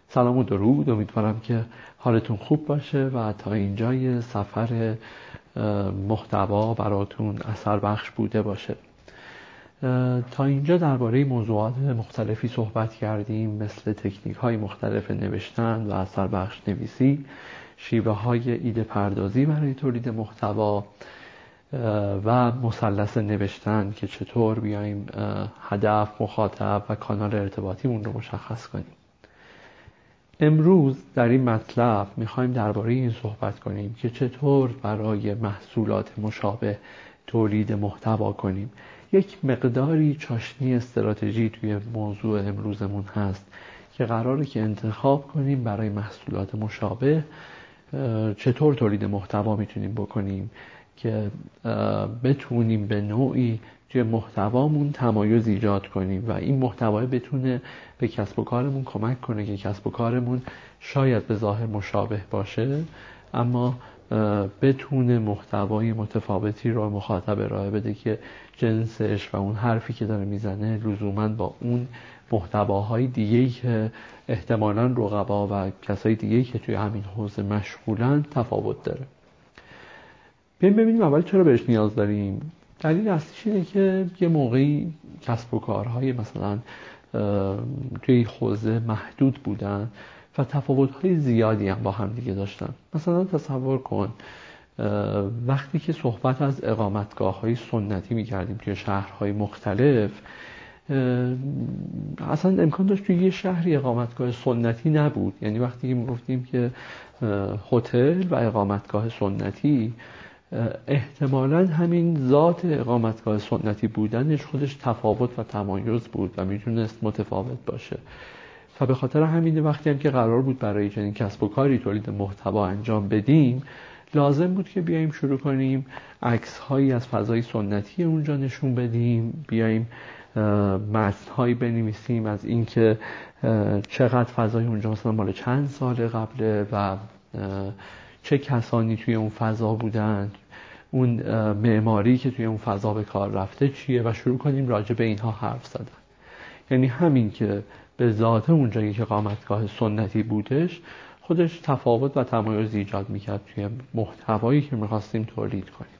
سلام و درود، امیدوارم که حالتون خوب باشه و تا اینجای سفر محتوا براتون اثر بخش بوده باشه. تا اینجا درباره موضوعات مختلفی صحبت کردیم، مثل تکنیک های مختلف نوشتن و اثر بخش نویسی، شیوه های ایده پردازی برای تولید محتوا و مثلث نوشتن که چطور بیایم هدف، مخاطب و کانال ارتباطیمون رو مشخص کنیم. امروز در این مطلب میخوایم درباره این صحبت کنیم که چطور برای محصولات مشابه تولید محتوا کنیم. یک مقداری چاشنی استراتژی توی موضوع امروزمون هست که قراره که انتخاب کنیم برای محصولات مشابه چطور تولید محتوا میتونیم بکنیم که بتونیم به نوعی توی محتوامون تمایز ایجاد کنیم و این محتوا بتونه به کسب و کارمون کمک کنه که کسب و کارمون شاید به ظاهر مشابه باشه، اما بتونه محتوای متفاوتی رو مخاطب ارائه بده که جنسش و اون حرفی که داره میزنه لزوماً با اون محتواهای دیگه‌ای که احتمالاً رقبا و کسای دیگه‌ای که توی همین حوزه مشغولن تفاوت داره. ببینیم اول چرا بهش نیاز داریم. دلیل اصلیش اینه که یه موقعی کسب و کارهای مثلا توی حوزه محدود بودن و تفاوت‌های زیادی هم با هم دیگه داشتن. مثلا تصور کن وقتی که صحبت از اقامتگاه‌های سنتی می‌کردیم توی شهرهای مختلف، اصلا امکان داشت توی یه شهری اقامتگاه سنتی نبود. یعنی وقتی که می‌گفتیم که هتل و اقامتگاه سنتی، احتمالاً همین ذات اقامتگاه سنتی بودنش خودش تفاوت و تمایز بود و میتونست متفاوت باشه. و به خاطر همین وقتی هم که قرار بود برای چنین کسب و کاری تولید محتوا انجام بدیم، لازم بود که بیایم شروع کنیم عکس‌هایی از فضای سنتی اونجا نشون بدیم، بیایم متن‌هایی بنویسیم از اینکه چقدر فضای اونجا مثلا مال چند سال قبله و چه کسانی توی اون فضا بودن، اون معماری که توی اون فضا به کار رفته چیه و شروع کنیم راجع به اینها حرف زدن. یعنی همین که به ذات اونجا یک اقامتگاه سنتی بودش خودش تفاوت و تمایز ایجاد میکرد توی محتوایی که میخواستیم تولید کنیم.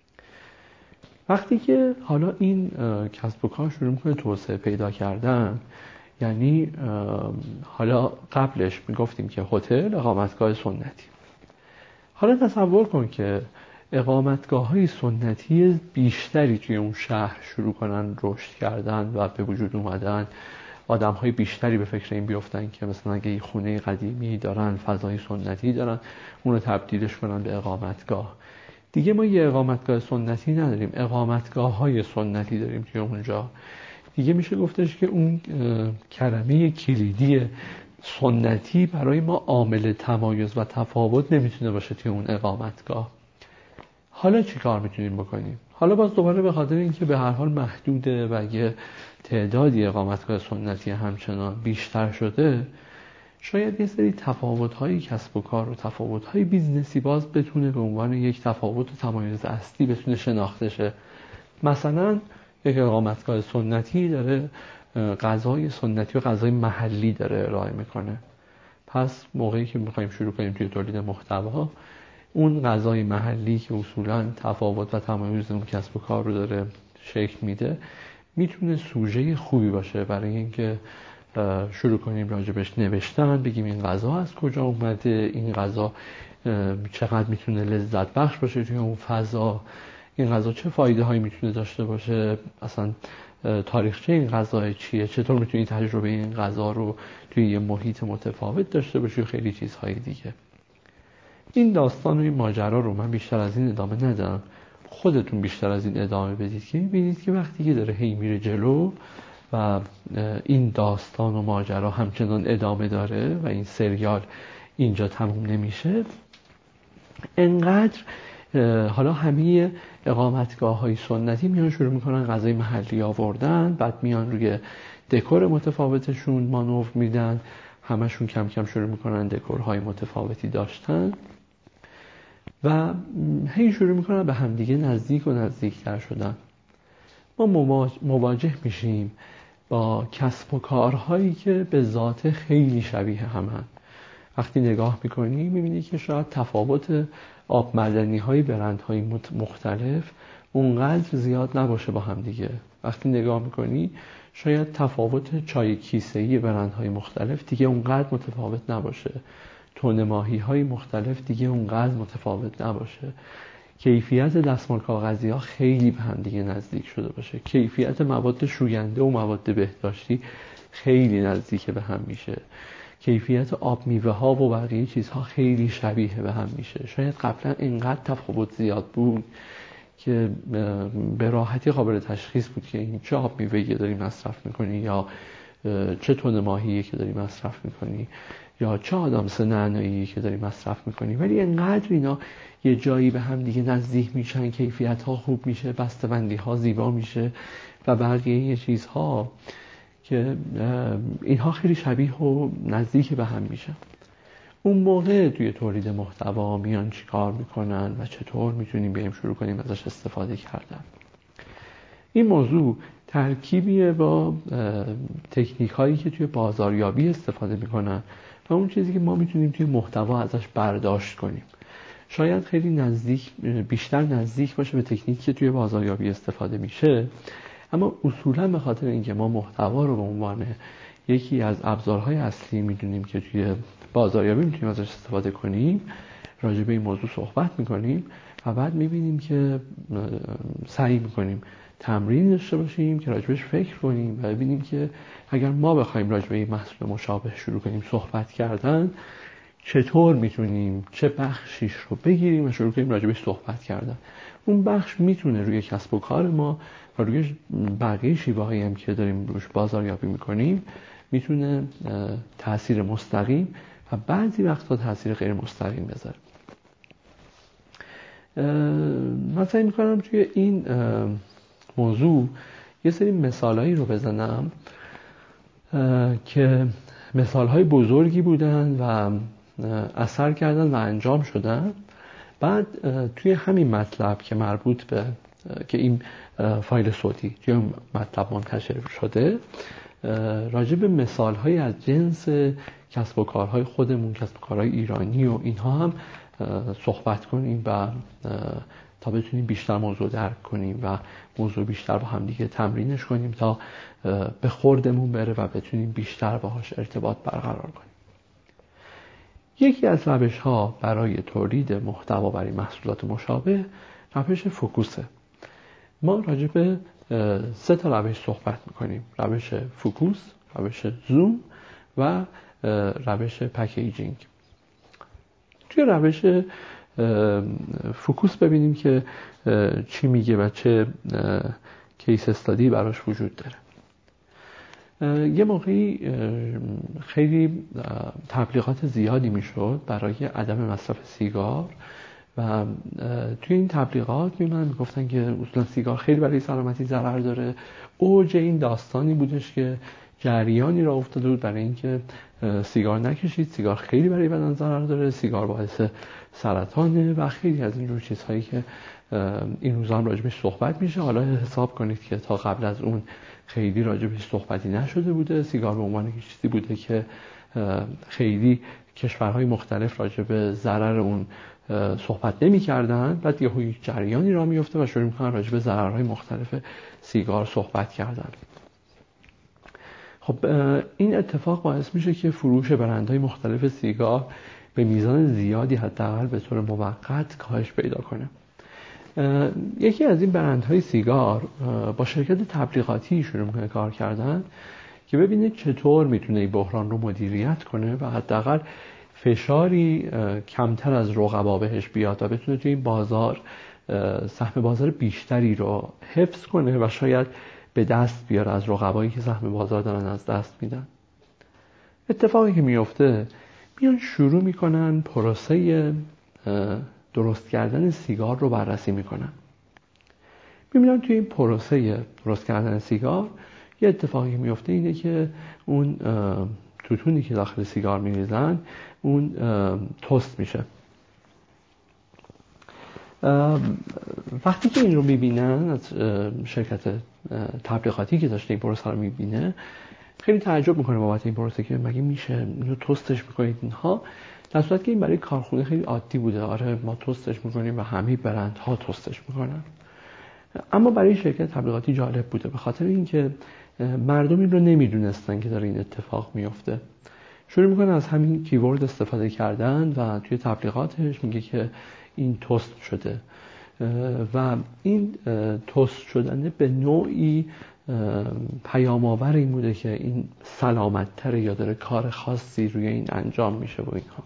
وقتی که حالا این کسب و کار شروع میکنه توسعه پیدا کردن، یعنی حالا قبلش میگفتیم که هتل، اقامتگاه سنتی. حالا تصور کن که اقامتگاه‌های سنتی بیشتری توی اون شهر شروع کنن رشد کردن و به وجود اومدن، آدم‌های بیشتری به فکر این بیفتن که مثلا اگه یه خونه قدیمی دارن، فضای سنتی دارن، اونو تبدیلش کنن به اقامتگاه. دیگه ما یه اقامتگاه سنتی نداریم، اقامتگاه‌های سنتی داریم توی اونجا. دیگه میشه گفتش که اون کلمه کلیدی سنتی برای ما عامل تمایز و تفاوت نمیتونه باشه توی اون اقامتگاه. حالا چی کار میتونیم بکنیم؟ حالا باز دوباره به خاطر اینکه به هر حال محدوده و یه تعدادی اقامتگاه سنتی همچنان بیشتر شده، شاید یه سری تفاوت‌های کسب و کار و تفاوت‌های بیزنسی باز بتونه به عنوان یک تفاوت و تمایز اصلی بتونه شناخته شه. مثلا یک اقامتگاه سنتی داره غذای سنتی و غذای محلی داره ارائه میکنه. پس موقعی که میخوایم شروع کنیم توی تولید محتوا، اون غذای محلی که اصولاً تفاوت و تمایز اون کسب و کار رو داره شکل میده، میتونه سوژه خوبی باشه برای اینکه شروع کنیم راجبش نوشتن، بگیم این غذا از کجا اومده، این غذا چقدر میتونه لذت بخش باشه توی اون فضا، این غذا چه فایده هایی میتونه داشته باشه، اصلا تاریخچه این غذا چیه، چطور میتونی تجربه این غذا رو توی یه محیط متفاوت داشته باشی و خیلی چیزهای دیگه. این داستان و این ماجرا رو من بیشتر از این ادامه ندم، خودتون بیشتر از این ادامه بدید که ببینید که وقتی که داره هی میره جلو و این داستان و ماجرا همچنان ادامه داره و این سریال اینجا تموم نمیشه، انقدر حالا همه اقامتگاه‌های سنتی میان شروع میکنن غذای محلی آوردن، بعد میان روی دکور متفاوتشون مانور میدن، همشون کم کم شروع میکنن دکورهای متفاوتی داشتن و هی شروع میکنن به همدیگه نزدیک و نزدیکتر شدن. ما مواجه میشیم با کسب و کارهایی که به ذات خیلی شبیه همن. وقتی نگاه میکنی میبینی که شاید تفاوت آب معدنی های برندهای مختلف اونقدر زیاد نباشه با هم دیگه. وقتی نگاه میکنی شاید تفاوت چای کیسه‌ای برندهای مختلف دیگه اونقدر متفاوت نباشه، تن ماهی های مختلف دیگه اونقدر متفاوت نباشه، کیفیت دستمال کاغذی ها خیلی به هم دیگه نزدیک شده باشه، کیفیت مواد شوینده و مواد بهداشتی خیلی نزدیک به هم میشه، کیفیت آب میوه ها و بقیه چیزها خیلی شبیه به هم میشه. شاید قبلا اینقدر تفاوت زیاد بود که به راحتی قابل تشخیص بود که این چه آب میوه‌ای داری مصرف میکنی یا چه تن ماهیی که داری مصرف میکنی یا چه آدامس نعنایی که داری مصرف میکنی. ولی اینقدر اینا یه جایی به هم دیگه نزدیک میشن، کیفیت ها خوب میشه، بسته‌بندی ها زیبا میشه و بقیه چیزها که اینها خیلی شبیه و نزدیک به هم میشن. اون موقع توی تولید محتوا میان چی کار میکنن و چطور میتونیم بریم شروع کنیم ازش استفاده کردن. این موضوع ترکیبیه با تکنیک هایی که توی بازاریابی استفاده میکنن و اون چیزی که ما میتونیم توی محتوا ازش برداشت کنیم. شاید خیلی بیشتر نزدیک باشه به تکنیکی که توی بازاریابی استفاده میشه، اما اصولا به خاطر اینکه ما محتوا رو به عنوان یکی از ابزارهای اصلی میدونیم که توی بازاریابی میتونیم ازش استفاده کنیم، راجع به این موضوع صحبت میکنیم و بعد میبینیم که سعی میکنیم تمرین داشته باشیم که راجبش فکر کنیم و ببینیم که اگر ما بخوایم راجع به محصول مشابه شروع کنیم صحبت کردن، چطور میتونیم چه بخشیش رو بگیریم و شروع کنیم راجبش صحبت کردن. اون بخش میتونه روی کسب و کار ما و روی بقیه شیوه‌هایی هم که داریم روش بازاریابی میکنیم میتونه تأثیر مستقیم و بعضی وقتا تأثیر غیر مستقیم بذاره. من سعی میکنم توی این موضوع یه سری مثالایی رو بزنم که مثالهای بزرگی بودن و اثر کردن و انجام شدن. بعد توی همین مطلب که مربوط به که این فایل صوتی توی اون مطلب منتشر شده، راجع به مثال‌های از جنس کسب و کارهای خودمون، کسب و کارهای ایرانی و اینها هم صحبت کنیم و تا بتونیم بیشتر موضوع درک کنیم و موضوع بیشتر با هم دیگه تمرینش کنیم تا به خوردمون بره و بتونیم بیشتر باهاش ارتباط برقرار کنیم. یکی از روش‌ها برای تولید محتوا برای محصولات مشابه روش فوکوسه. ما راجع به 3 تا روش صحبت میکنیم: روش فوکوس، روش زوم و روش پکیجینگ. توی روش فوکوس ببینیم که چی میگه و چه کیس استادی براش وجود داره. یه موقعی خیلی تبلیغات زیادی میشد برای عدم مصرف سیگار و توی این تبلیغات میگفتن که اصلا سیگار خیلی برای سلامتی ضرر داره. اوج این داستانی بودش که جریانی را افتاده بود برای اینکه سیگار نکشید، سیگار خیلی برای بدن ضرر داره، سیگار باعث سرطانه و خیلی از این جور چیزهایی که این روزا هم راجبش صحبت میشه. حالا حساب کنید که تا قبل از اون خیلی راجبش صحبتی نشده بوده. سیگار به عنوان یک چیزی بوده که خیلی کشورهای مختلف راجب ضرر اون صحبت نمی کردن. بعد یه جریانی را میفته و شروع میکنن راجب ضررهای مختلف سیگار صحبت کردن. خب این اتفاق باعث میشه که فروش برندهای مختلف سیگار به میزان زیادی حداقل به طور موقت کاهش پیدا کنه. یکی از این برندهای سیگار با شرکت تبلیغاتی شروع میکنه کار کردن که ببینه چطور میتونه این بحران رو مدیریت کنه و حداقل فشاری کمتر از رقبا بهش بیاد و بتونه توی این بازار سهم بازار بیشتری رو حفظ کنه و شاید به دست بیاره از رقبایی که سهم بازار دارن از دست میدن. اتفاقی که میفته میان شروع میکنن پروسه درست کردن سیگار رو بررسی میکنن. میبینن توی این پروسه درست کردن سیگار یه اتفاقی که میفته اینه که اون توتونی که داخل سیگار میریزن اون توست میشه. وقتی که این رو میبینن از شرکت تبلیغاتی که داشته این پروسه رو میبینه خیلی تعجب میکنه بابت این پروسه که مگه میشه اینو توستش میکنید اینها، در صورتی که این برای کارخونه خیلی عادی بوده. آره ما توستش میکنیم و همه برندها توستش میکنن. اما برای شرکت تبلیغاتی جالب بوده به خاطر اینکه مردم این رو نمیدونستن که داره این اتفاق میفته. شروع میکنه از همین کیورد استفاده کردن و توی تبلیغاتش میگه که این توست شده و این توست شدن به نوعی پیام آور این بوده که این سلامت تره یا داره کار خاصی روی این انجام میشه و اینها.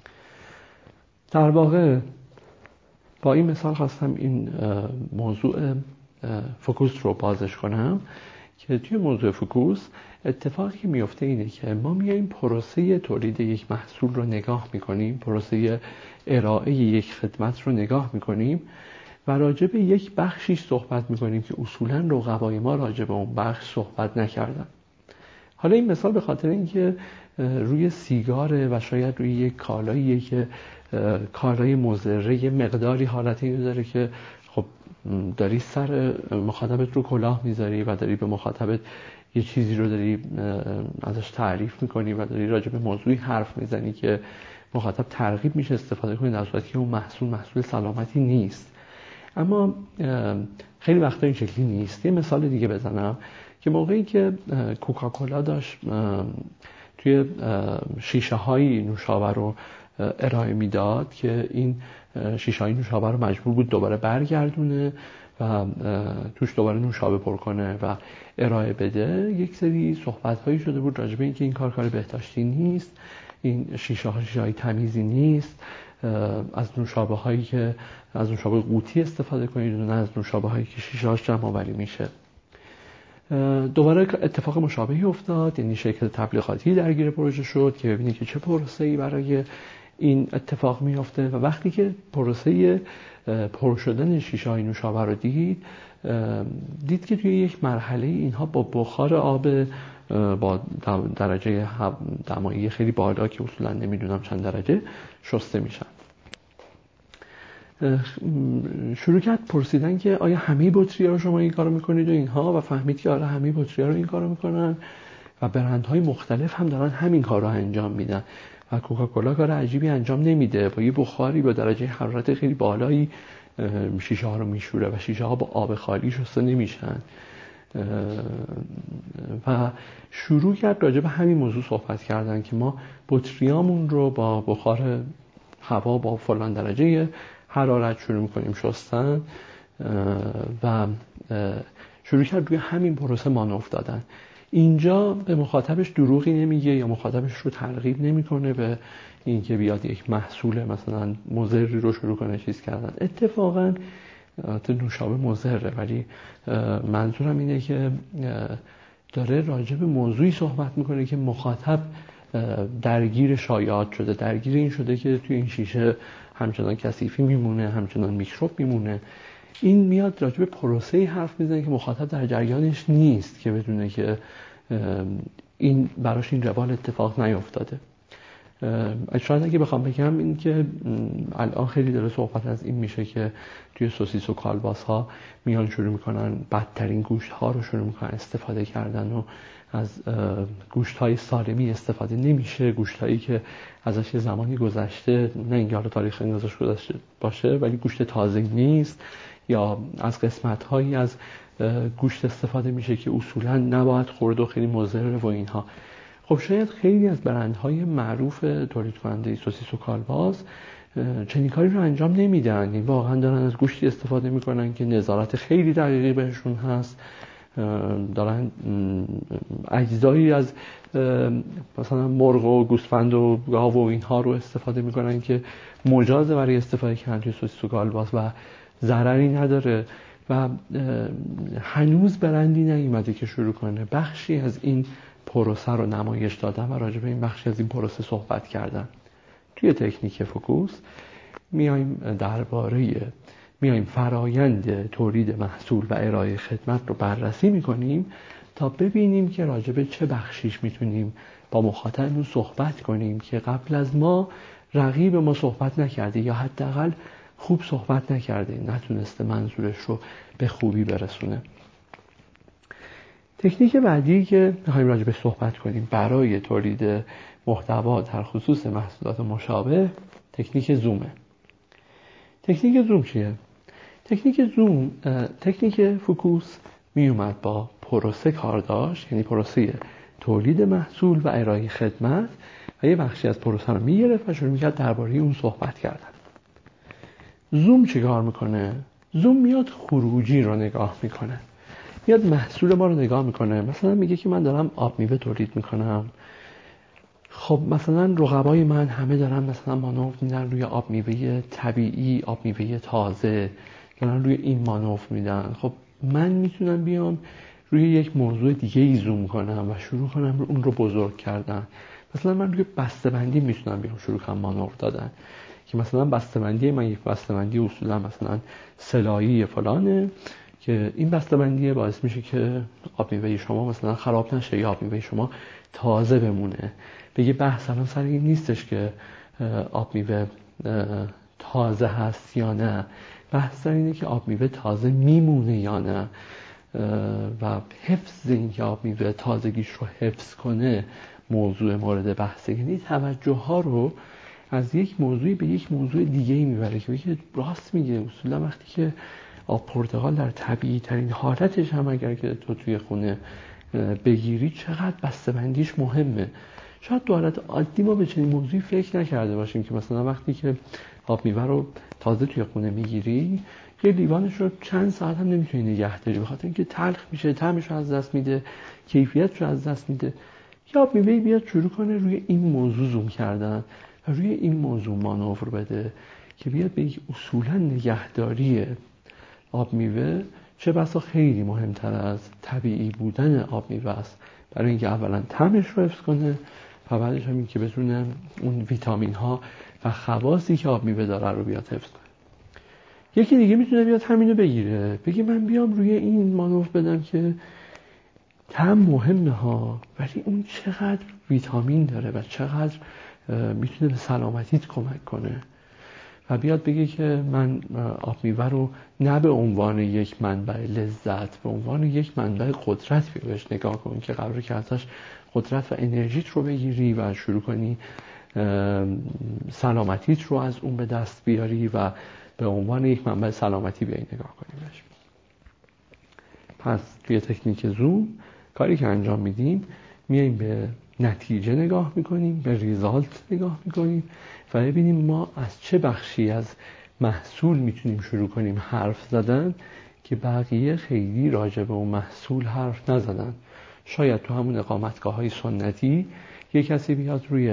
در واقع با این مثال خواستم این موضوع فوکوس رو بازش کنم که توی موضوع فوکوس اتفاقی که میفته اینه که ما میایم پروسه تولید یک محصول رو نگاه میکنیم، پروسه ارائه یک خدمت رو نگاه میکنیم و راجع به یک بخشیش صحبت میکنیم که اصولاً رقبای ما راجع به اون بخش صحبت نکردن. حالا این مثال به خاطر اینکه روی سیگاره و شاید روی یک کالاییه که کالای مضره یه مقداری حالت اینو داره که خب داری سر مخاطبت رو کلاه میذاری و داری به مخاطبت یه چیزی رو داری ازش تعریف میکنی و داری راجع به موضوعی حرف میزنی که مخاطب ترغیب میشه استفاده کنه، در صورتی که اون محصول سلامتی نیست. اما خیلی وقتا این شکلی نیست. یه مثال دیگه بزنم که موقعی که کوکاکولا داشت توی شیشه های نوشابه رو ارائه میداد که این شیشه های نوشابه رو مجبور بود دوباره برگردونه و توش دوباره نوشابه پر کنه و ارائه بده، یک سری صحبت هایی شده بود راجع به اینکه این کار بهداشتی نیست، این شیشه های تمیزی نیست، از نوشابه هایی که از نوشابه قوطی استفاده کنید و نه از نوشابه هایی که شیشه هاش جمع آوری میشه. دوباره اتفاق مشابهی افتاد، یعنی شرکت تبلیغاتی درگیر پروژه شد که ببینید که چه پروسه‌ای برای این اتفاق میفته و وقتی که پروسه پر شدن شیشه های نوشابه رو دید که توی یک مرحله اینها با بخار آب با درجه دمایی خیلی بالا که اصولا نمیدونم چند درجه شسته میشن. شروع کرد پرسیدن که آیا همه بطری‌ها رو شما این کارو میکنید و اینها، و فهمید که آره همه بطری‌ها رو این کارو میکنن و برندهای مختلف هم دارن همین کار رو انجام میدن و کوکاکولا کار عجیبی انجام نمیده، با یه بخاری با درجه حرارت خیلی بالایی شیشه ها رو میشوره و شیشه ها با آب خالی شسته نمیشن و شروع کرد راجع به همین موضوع صحبت کردن که ما بطریامون رو با بخار هوا با فلان درجه حرارت شروع میکنیم شستن و شروع کرد روی همین پروسه مانور دادن. اینجا به مخاطبش دروغی نمیگه یا مخاطبش رو ترغیب نمیکنه به اینکه بیاد یک محصول مثلا مضری رو شروع کنه چیز کردن. اتفاقا نوشابه مضره، ولی منظورم اینه که داره راجع به موضوعی صحبت میکنه که مخاطب درگیر شایعات شده، درگیر این شده که توی این شیشه همچنان کثیفی میمونه، همچنان میکروب میمونه. این میاد راجع به پروسه‌ای حرف میزنه که مخاطب در جریانش نیست که بدونه که این براش این روال اتفاق نیفتاده. شاید اگه بخوام بگم این که الان خیلی داره صحبت از این میشه که توی سوسیس و کالباس ها میان شروع میکنن بدترین گوشت ها رو شروع میکنن استفاده کردن و از گوشت های سالمی استفاده نمیشه، گوشت هایی که ازش زمانی گذشته، نه اینکه حالا تاریخ ازش گذشته باشه ولی گوشت تازه نیست، یا از قسمت هایی از گوشت استفاده میشه که اصولا نباید خورد و خیلی مضر و اینها. خب شاید خیلی از برندهای معروف تولید کننده سوسیس و کالباس چنین کاری رو انجام نمیدن، یعنی واقعا دارن از گوشتی استفاده میکنن که نظارت خیلی دقیقی بهشون هست، دارن اجزایی از مثلا مرغ و گوسفند و گاو و اینها رو استفاده میکنن که مجازه برای استفاده کردن توی سوسیس و کالباس و ضرری نداره و هنوز برندی نیومده که شروع کنه بخشی از این پروسه رو نمایش دادن و راجع به این بخشی از این پروسه صحبت کردن. توی تکنیک فوکوس میایم فرایند تولید محصول و ارائه خدمت رو بررسی میکنیم تا ببینیم که راجع به چه بخشیش میتونیم با مخاطبمون صحبت کنیم که قبل از ما رقیب ما صحبت نکرده یا حداقل خوب صحبت نکرده، نتونسته منظورش رو به خوبی برسونه. تکنیک بعدی که می‌خوایم راجع به صحبت کنیم برای تولید محتوا در خصوص محصولات مشابه تکنیک زومه. تکنیک زوم چیه؟ تکنیک فوکوس میومد با پروسه کار داشت، یعنی پروسه تولید محصول و ارائه خدمت، و یه بخشی از پروسه رو میگرفت و شروع میکرد درباره اون صحبت کردن. زوم چی کار میکنه؟ زوم میاد خروجی رو نگاه میکنه، میاد محصول ما رو نگاه میکنه. مثلا میگه که من دارم آب میوه تولید میکنم، خب مثلا رقبای من همه دارن مثلا مانور میدن روی آب میوه طبیعی، آب میوه تازه، دارن روی این مانور میدن. خب من میتونم بیام روی یک موضوع دیگه ای زوم کنم و شروع کنم اون رو بزرگ کردن. مثلا من روی بسته‌بندی میتونم بیام شروع کنم مانور دادن، که مثلا بسته‌بندی من یک بسته‌بندی اصولا مثلا سلایی فلانه، که این بسته‌بندی باعث میشه که آب میوه شما مثلا خراب نشه یا آب میوه شما تازه بمونه. بگه بحث الان سر این نیستش که آب میوه تازه هست یا نه، بحث سر اینه که آب میوه تازه میمونه یا نه، و حفظ این که آب میوه تازگیش رو حفظ کنه موضوع مورد بحثه. یعنی توجه ها رو از یک موضوعی به یک موضوع دیگه میبره، که بگه راست میگه. اصولا وقتی که آب پرتقال در طبیعی ترین حالتش هم اگر که تو توی خونه بگیری چقدر بسته‌بندیش مهمه. شاید تو حالت عادی ما به چنین موضوعی فکر نکرده باشیم که مثلا وقتی که آب میوه رو تازه توی خونه میگیری یه لیوانش رو چند ساعت هم نمیتونی نگه داری، بخاطر اینکه تلخ میشه، طعمش رو از دست میده، کیفیتش رو از دست میده. یا آب میوه بیاد شروع کنه روی این موضوع زوم کردن و روی این موضوع مانور بده، که بیاد به یک اصولا نگهداری آب میوه چه بسا خیلی مهمتر از طبیعی بودن آب میوه است، برای اینکه اولا طعمش رو حفظ کنه و بعدش هم این که بتونه اون ویتامین ها و خواصی که آب میوه داره رو بیاد حفظ کنه. یکی دیگه میتونه بیاد همینو بگیره، بگه من بیام روی این مانور بدم که طعم مهمه ها، ولی اون چقدر ویتامین داره و چقدر میتونه به سلامتیت کمک کنه، و بیاد بگه که من آب میوه رو نه به عنوان یک منبع لذت، به عنوان یک منبع قدرت بهش نگاه کن که قراره که ازش قدرت و انرژیت رو بگیری و شروع کنی سلامتیت رو از اون به دست بیاری و به عنوان یک منبع سلامتی بیایی نگاه کنی بهش. پس توی تکنیک زوم کاری که انجام میدیم، میایم به نتیجه نگاه میکنیم، به ریزالت نگاه میکنیم و ببینیم ما از چه بخشی از محصول میتونیم شروع کنیم حرف زدن که بقیه خیلی راجع به اون محصول حرف نزدن. شاید تو همون اقامتگاه‌های سنتی یک کسی بیاد روی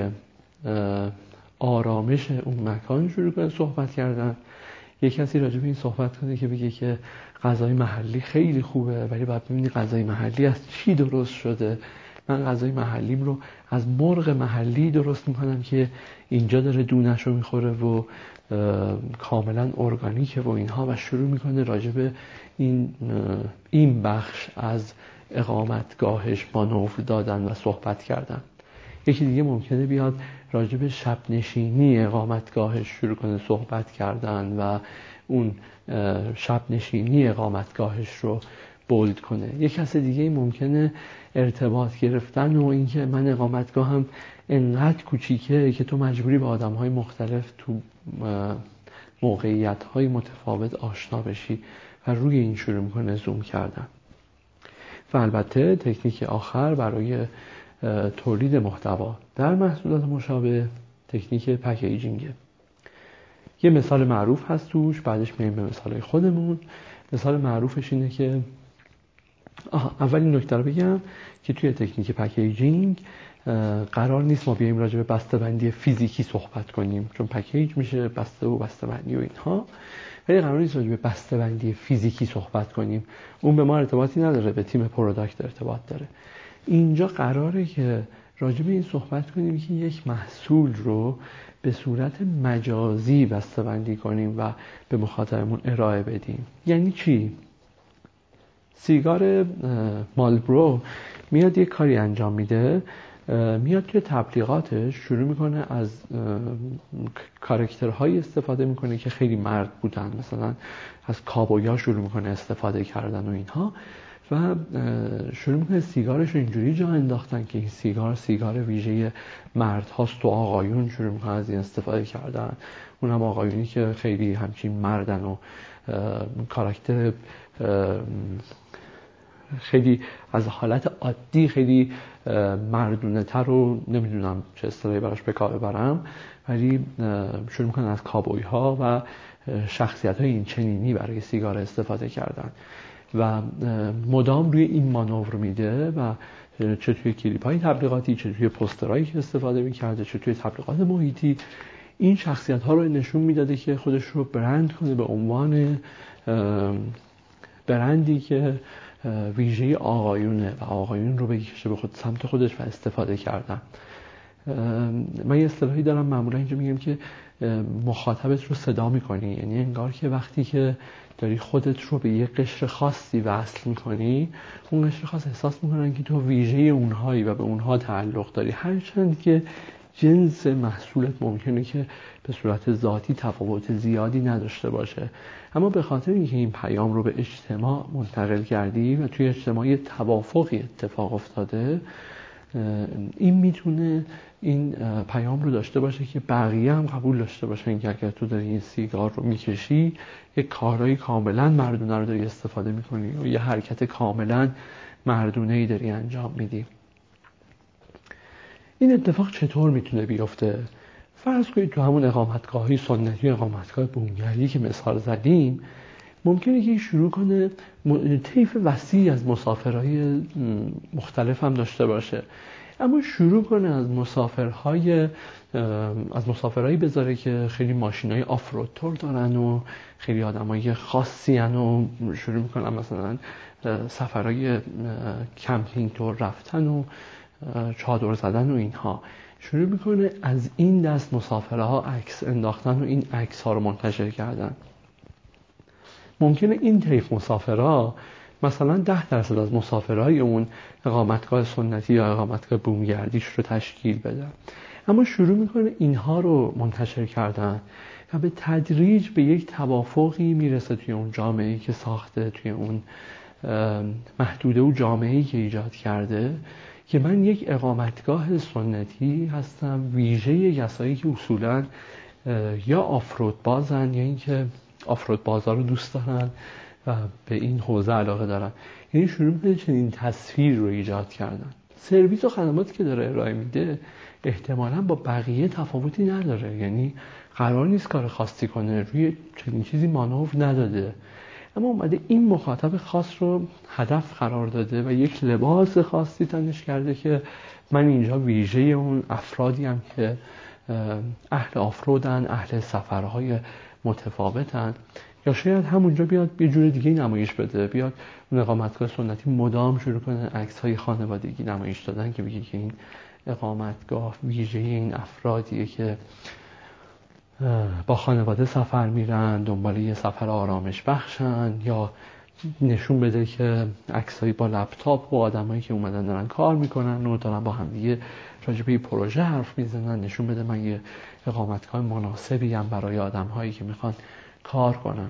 آرامش اون مکان شروع کنه صحبت کردن، یک کسی راجع به این صحبت کنه که بگه که غذای محلی خیلی خوبه، ولی باید ببینی غذای محلی از چی درست شده. من غذای محلیم رو از مرغ محلی درست میکنم که اینجا داره دونش رو میخوره و کاملا ارگانیکه و اینها، و شروع میکنه راجع به این بخش از اقامتگاهش مانور دادن و صحبت کردن. یکی دیگه ممکنه بیاد راجع به شب نشینی اقامتگاهش شروع کنه صحبت کردن و اون شب نشینی اقامتگاهش رو بولد کنه. یک کس دیگه ممکنه ارتباط گرفتن و اینکه من اقامتگاهم انقدر کوچیکه که تو مجبوری با آدم‌های مختلف تو موقعیت‌های متفاوت آشنا بشی و روی این شروع میکنه زوم کردن. و البته تکنیک آخر برای تولید محتوا در محصولات مشابه تکنیک پکیجینگه. یه مثال معروف هست توش، بعدش میایم به مثال خودمون. مثال معروفش اینه که اولین نکته رو بگم که توی تکنیک پکیجینگ قرار نیست ما بیایم راجع به بسته‌بندی فیزیکی صحبت کنیم، چون پکیج میشه بسته و بسته‌بندی و اینها، ولی قرار نیست راجع به بسته‌بندی فیزیکی صحبت کنیم. اون به ما ارتباطی نداره، به تیم پروداکت ارتباط داره. اینجا قراره که راجع به این صحبت کنیم که یک محصول رو به صورت مجازی بسته‌بندی کنیم و به مخاطبمون ارائه بدیم. یعنی چی؟ سیگار مالبرو میاد یک کاری انجام میده، میاد توی تبلیغاتش شروع میکنه از کاراکترهایی استفاده میکنه که خیلی مرد بودن، مثلا از کابویا شروع میکنه استفاده کردن و اینها، و شروع میکنه سیگارش رو اینجوری جا انداختن که این سیگار ویژه مرد هاست و آقایون شروع میکنن از این استفاده کردن. اونم آقایونی که خیلی همچین مردن و کاراکتر خیلی از حالت عادی خیلی مردونه تر رو نمیدونم چه اصطلاحی براش به کار ببرم، ولی شروع میکنن از کابوی ها و شخصیت های این چنینی برای سیگار استفاده کردن و مدام روی این مانور میده و چه توی کلیپ های تبلیغاتی، چه توی پوسترهایی که استفاده میکرده، چه توی تبلیغات محیطی این شخصیت ها رو نشون میداده که خودش رو برند کنه به عنوان برندی که ویژه آقایونه و آقایون رو بکشه به سمت خودش و استفاده کردن. من یه اصطلاحی دارم معمولا اینجا میگم که مخاطبت رو صدا میکنی، یعنی انگار که وقتی که داری خودت رو به یه قشر خاصی وصل میکنی، اون قشر خاص احساس میکنن که تو ویژه اونهایی و به اونها تعلق داری، هرچند که جنس محصولت ممکنه که به صورت ذاتی تفاوت زیادی نداشته باشه، اما به خاطر اینکه این پیام رو به اجتماع منتقل کردی و توی اجتماع یه توافقی اتفاق افتاده، این میتونه این پیام رو داشته باشه که بقیه هم قبول داشته باشن که اگر تو داری این سیگار رو میکشی یه کارایی کاملا مردونه رو داری استفاده میکنی و یه حرکت کاملا مردونه‌ای داری انجام میدی. این اتفاق چطور میتونه بیفته؟ فرض کنید تو همون اقامتگاهی سنتی، اقامتگاه بومگردی که مثال زدیم، ممکنه که شروع کنه طیف وسیعی از مسافرهای مختلف هم داشته باشه، اما شروع کنه از مسافرهایی بذاره که خیلی ماشینای آفرود تور دارن و خیلی آدمای خاصی هن و شروع میکنن مثلا سفرهای کمپینگ تور رفتن و چادر زدن و اینها، شروع میکنه از این دست مسافره ها عکس انداختن و این عکس ها رو منتشر کردن. ممکنه این طیف مسافرها مثلا 10% از مسافرهای اون اقامتگاه سنتی یا اقامتگاه بومگردیش رو تشکیل بده، اما شروع میکنه اینها رو منتشر کردن و به تدریج به یک توافقی میرسه توی اون جامعه‌ای که ساخته، توی اون محدوده و جامعه‌ای که ایجاد کرده، که من یک اقامتگاه سنتی هستم ویژه کسایی که اصولاً یا آفرود بازن یا اینکه آفرود بازا رو دوست دارن و به این حوزه علاقه دارن. یعنی شروع میکنه چنین تصویر رو ایجاد کردن. سرویس و خدماتی که داره ارائه میده احتمالاً با بقیه تفاوتی نداره، یعنی قرار نیست کار خاصی کنه، روی چنین چیزی مانور نداده، اما اومده این مخاطب خاص رو هدف قرار داده و یک لباس خاصی تنش کرده که من اینجا ویژه اون افرادی هم که اهل آفرودن، اهل سفرهای متفاوتن، یا شاید همونجا بیاد یه جور دیگه نمایش بده، بیاد اون اقامتگاه سنتی مدام شروع کنه عکس‌های خانوادگی نمایش دادن که بگه که این اقامتگاه ویژه این افرادیه که با خانواده سفر میرن، دنبال یه سفر آرامش بخشن، یا نشون بده که عکسایی با لپتاپ و آدمایی که اومدن دارن کار میکنن و دارن با هم دیگه راجع به پروژه حرف میزنن، نشون بده من یه اقامتگاه مناسبی هم برای آدمهایی که میخوان کار کنن.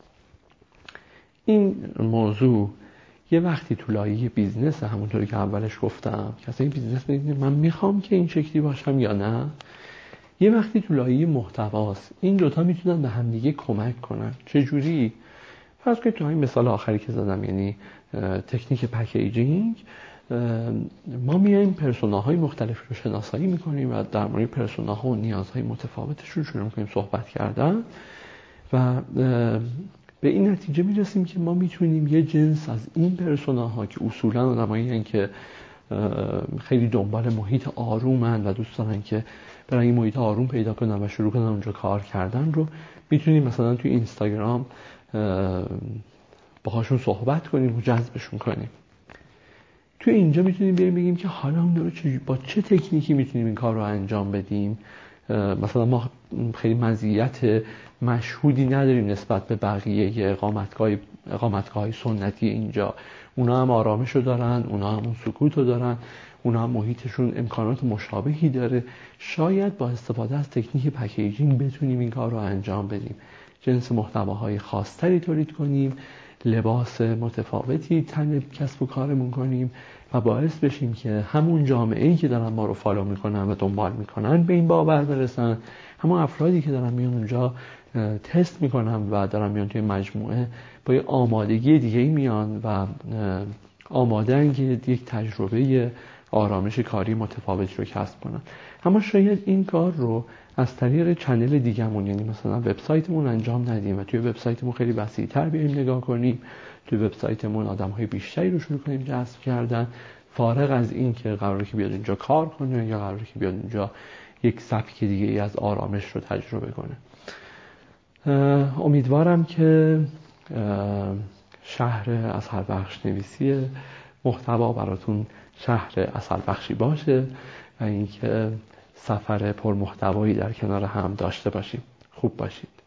این موضوع یه وقتی تو لایه بیزنس، همونطوری که اولش گفتم که اصلا این بیزنس من میخوام که این شکلی باشم یا نه، یه وقتی تو لایه محتواست. این دوتا میتونن به هم دیگه کمک کنن. چجوری؟ فرض کنید تو همین مثال آخری که زدم، یعنی تکنیک پکیجینگ، ما میایم پرسوناهای مختلف رو شناسایی میکنیم و در مورد پرسوناها و نیازهای متفاوتشون شروع میکنیم صحبت کردن و به این نتیجه میرسیم که ما میتونیم یه جنس از این پرسوناها که اصولا آدمایی هستن که خیلی دنبال محیط آرومن و دوست دارن که برای این محیط آروم پیدا کنن و شروع کنن اونجا کار کردن، رو میتونیم مثلا توی اینستاگرام باهاشون صحبت کنیم و جذبشون کنیم. توی اینجا میتونیم بگیم که حالا اون با چه تکنیکی میتونیم این کار رو انجام بدیم. مثلا ما خیلی مزیت مشهودی نداریم نسبت به بقیه اقامتگاه سنتی اینجا. اونا هم آرامشو دارن، اونا هم اون سکوتو دارن، اونا هم محیطشون امکانات مشابهی داره. شاید با استفاده از تکنیک پکیجینگ بتونیم این کار رو انجام بدیم، جنس محتواهای خاصتری تولید کنیم لباس متفاوتی تن کسب و کارمون کنیم و باعث بشیم که همون جامعه‌ای که دارن ما رو فالو میکنن و دنبال میکنن به این باور برسن، همون افرادی که دارن میان اونجا تست میکنن و دارن میان توی مجموعه با یه آمادگی دیگه‌ای میان و آماده‌اند که یک تجربه آرامش کاری متفاوتی رو کسب کنن. اما شاید این کار رو از طریق چنل دیگه‌مون، یعنی مثلا وبسایتمون انجام ندیم و توی وبسایتمون خیلی وسیع‌تر بیایم نگاه کنیم، توی وبسایتمون آدم‌های بیشتری رو شروع کنیم جذب کردن، فارغ از این که قراره که بیاد اینجا کار کنه یا قراره که بیاد اینجا یک سبک دیگه ای از آرامش رو تجربه کنه. امیدوارم که شهر عسلبخش نویسی محتوا براتون شهر عسلبخشی باشه و اینکه سفر پرمحتوایی در کنار هم داشته باشیم. خوب باشید.